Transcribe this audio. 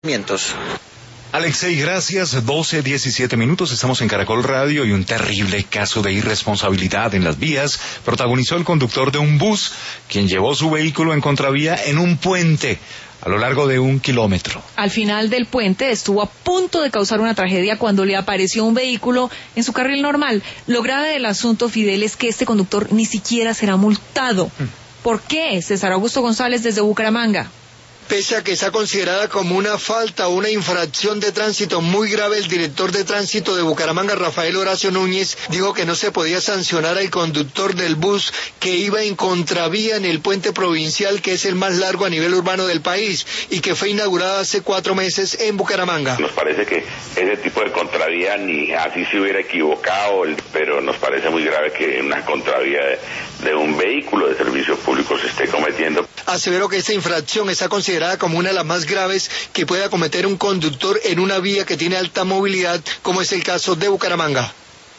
Alexei, gracias. 12:17 minutos. Estamos en Caracol Radio y un terrible caso de irresponsabilidad en las vías protagonizó el conductor de un bus, quien llevó su vehículo en contravía en un puente a lo largo de 1 kilómetro. Al final del puente estuvo a punto de causar una tragedia cuando le apareció un vehículo en su carril normal. Lo grave del asunto, Fidel, es que este conductor ni siquiera será multado. ¿Por qué? César Augusto González desde Bucaramanga. Pese a que está considerada como una falta o una infracción de tránsito muy grave, el director de tránsito de Bucaramanga, Rafael Horacio Núñez, dijo que no se podía sancionar al conductor del bus que iba en contravía en el puente provincial, que es el más largo a nivel urbano del país y que fue inaugurado hace 4 meses en Bucaramanga. Nos parece que ese tipo de contravía ni así se hubiera equivocado, pero nos parece muy grave que una contravía de un vehículo de servicio público se esté cometiendo. Aseveró que esta infracción está considerada como una de las más graves que pueda cometer un conductor en una vía que tiene alta movilidad, como es el caso de Bucaramanga.